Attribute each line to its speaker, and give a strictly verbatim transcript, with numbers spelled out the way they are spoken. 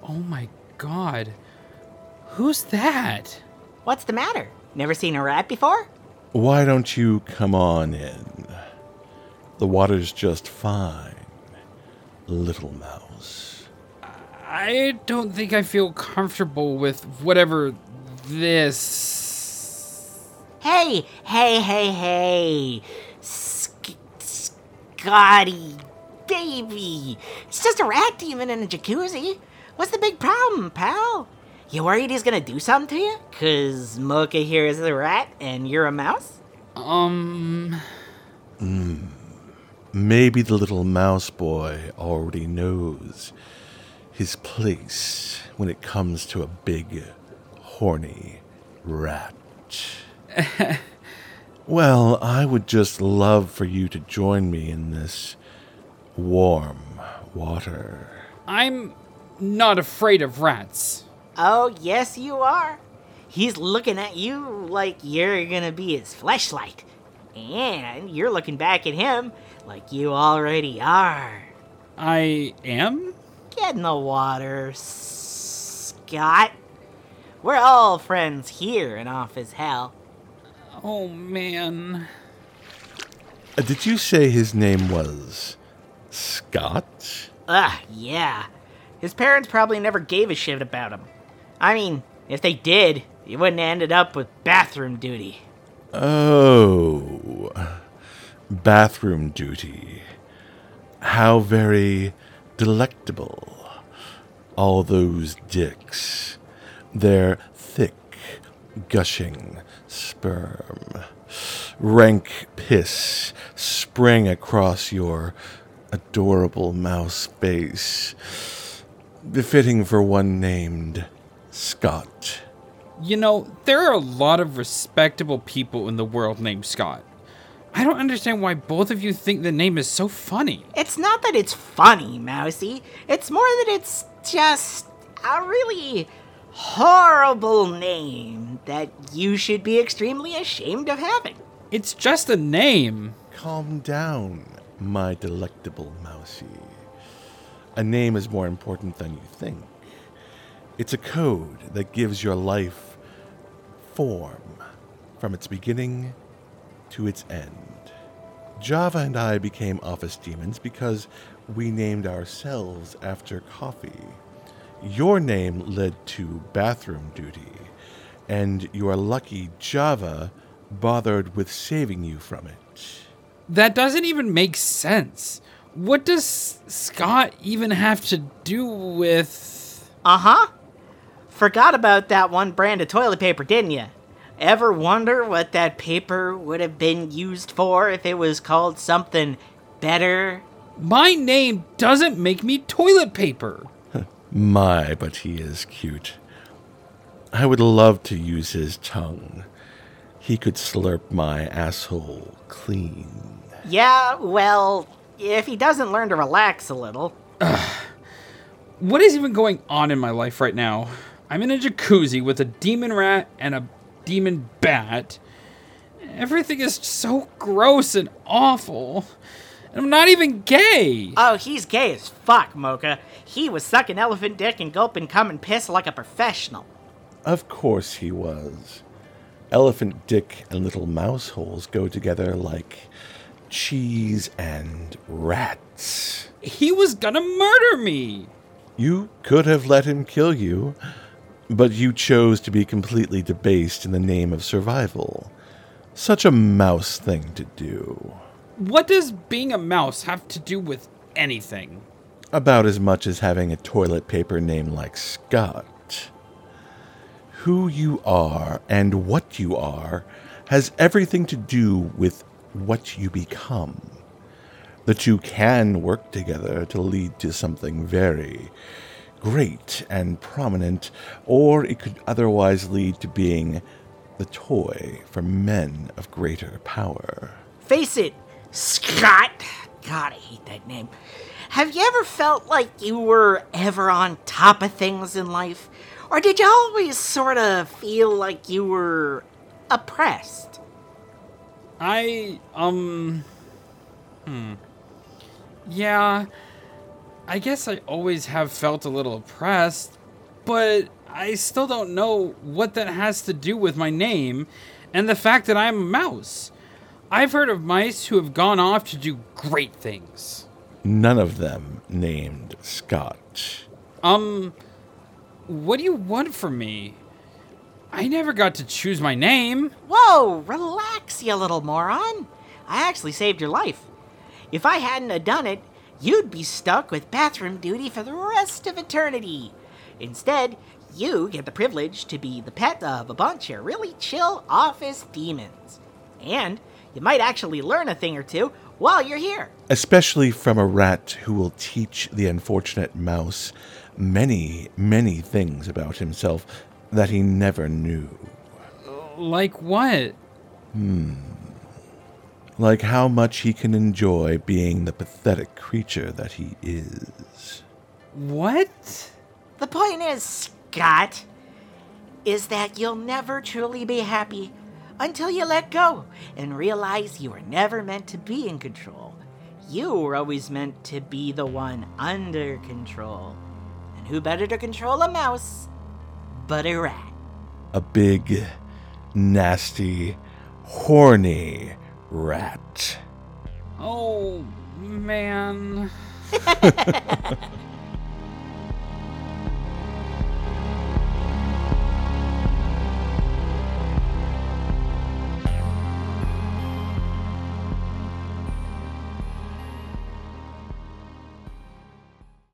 Speaker 1: Oh my god. Who's that?
Speaker 2: What's the matter? Never seen a rat before?
Speaker 3: Why don't you come on in? The water's just fine, little mouse.
Speaker 1: I don't think I feel comfortable with whatever this...
Speaker 2: Hey, hey, hey, hey. Sc- Scotty, baby. It's just a rat demon in a jacuzzi. What's the big problem, pal? You worried he's gonna do something to you? Cause Mocha here is a rat and you're a mouse?
Speaker 1: Um...
Speaker 3: Mm. Maybe the little mouse boy already knows his place when it comes to a big, horny rat. Well, I would just love for you to join me in this warm water.
Speaker 1: I'm not afraid of rats.
Speaker 2: Oh, yes, you are. He's looking at you like you're gonna be his fleshlight. And you're looking back at him like you already are.
Speaker 1: I am?
Speaker 2: Get in the water, Scott. We're all friends here in Office Hell.
Speaker 1: Oh, man.
Speaker 3: Uh, did you say his name was Scott?
Speaker 2: Ugh, yeah. His parents probably never gave a shit about him. I mean, if they did, he wouldn't have ended up with bathroom duty.
Speaker 3: Oh, bathroom duty. How very delectable. All those dicks. Their thick, gushing sperm. Rank piss sprang across your adorable mouse face. Befitting for one named Scott.
Speaker 1: You know, there are a lot of respectable people in the world named Scott. I don't understand why both of you think the name is so funny.
Speaker 2: It's not that it's funny, Mousy. It's more that it's just a really horrible name that you should be extremely ashamed of having.
Speaker 1: It's just a name.
Speaker 3: Calm down, my delectable Mousy. A name is more important than you think. It's a code that gives your life form from its beginning to its end. Java and I became office demons because we named ourselves after coffee. Your name led to bathroom duty, and your lucky Java bothered with saving you from it.
Speaker 1: That doesn't even make sense. What does Scott even have to do with...
Speaker 2: Uh-huh. Forgot about that one brand of toilet paper, didn't you? Ever wonder what that paper would have been used for if it was called something better?
Speaker 1: My name doesn't make me toilet paper.
Speaker 3: My, but he is cute. I would love to use his tongue. He could slurp my asshole clean.
Speaker 2: Yeah, well, if he doesn't learn to relax a little.
Speaker 1: What is even going on in my life right now? I'm in a jacuzzi with a demon rat and a demon bat. Everything is so gross and awful. And I'm not even gay.
Speaker 2: Oh, he's gay as fuck, Mocha. He was sucking elephant dick and gulping cum and piss like a professional.
Speaker 3: Of course he was. Elephant dick and little mouse holes go together like cheese and rats.
Speaker 1: He was gonna murder me.
Speaker 3: You could have let him kill you, but you chose to be completely debased in the name of survival. Such a mouse thing to do.
Speaker 1: What does being a mouse have to do with anything?
Speaker 3: About as much as having a toilet paper name like Scott. Who you are and what you are has everything to do with what you become. The two can work together to lead to something very great and prominent, or it could otherwise lead to being the toy for men of greater power.
Speaker 2: Face it, Scott. God, I hate that name. Have you ever felt like you were ever on top of things in life? Or did you always sort of feel like you were oppressed?
Speaker 1: I, um... Hmm. Yeah, I guess I always have felt a little oppressed, but I still don't know what that has to do with my name and the fact that I'm a mouse. I've heard of mice who have gone off to do great things.
Speaker 3: None of them named Scott.
Speaker 1: Um, what do you want from me? I never got to choose my name.
Speaker 2: Whoa, relax, you little moron. I actually saved your life. If I hadn't have done it, you'd be stuck with bathroom duty for the rest of eternity. Instead, you get the privilege to be the pet of a bunch of really chill office demons. And you might actually learn a thing or two while you're here.
Speaker 3: Especially from a rat who will teach the unfortunate mouse many, many things about himself that he never knew.
Speaker 1: Like what?
Speaker 3: Like how much he can enjoy being the pathetic creature that he is.
Speaker 1: What?
Speaker 2: The point is, Scott, is that you'll never truly be happy until you let go and realize you were never meant to be in control. You were always meant to be the one under control. And who better to control a mouse but a rat?
Speaker 3: A big, nasty, horny rat.
Speaker 1: Oh, man.